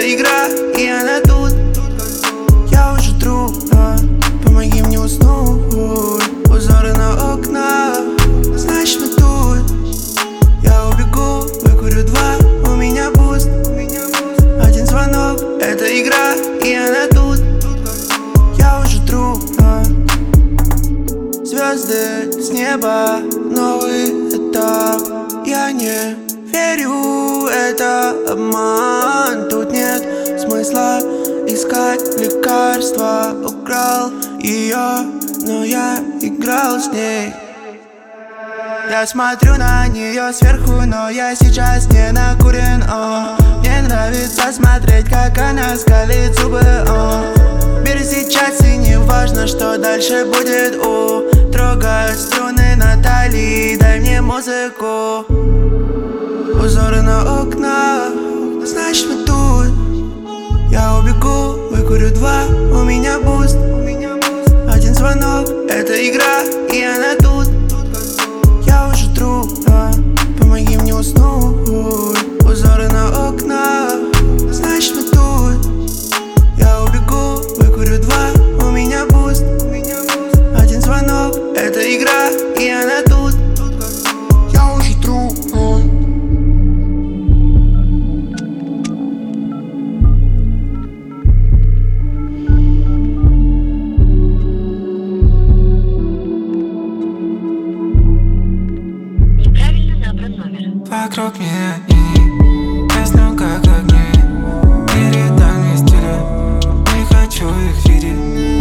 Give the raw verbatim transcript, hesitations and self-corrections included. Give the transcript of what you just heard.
Это игра, и она тут. Я уже труп, а помоги мне уснуть. Узоры на окнах, значит мы тут. Я убегу, выкурю два, у меня буст. Один звонок, это игра, и она тут. Я уже труп, а звезды с неба, новый этап. Я не верю, это обман. Тут нет смысла искать лекарства. Украл ее, но я играл с ней. Я смотрю на нее сверху, но я сейчас не накурен, о. Мне нравится смотреть, как она скалит зубы, о. Мир сейчас, и не важно, что дальше будет, о. Трогай струны Натали, дай мне музыку. Узоры на окнах, значит мы тут. Я убегу, выкурю два, у меня буст. Один звонок, это игра, и она тут. Я уже труп, а помоги мне уснуть. Узоры на окнах, значит мы тут. Я убегу, выкурю два, у меня буст. Один звонок, это игра, и она тут. Я уже труп, а. Вокруг меня и краснел как огни. Передо мной стиля, не хочу их видеть.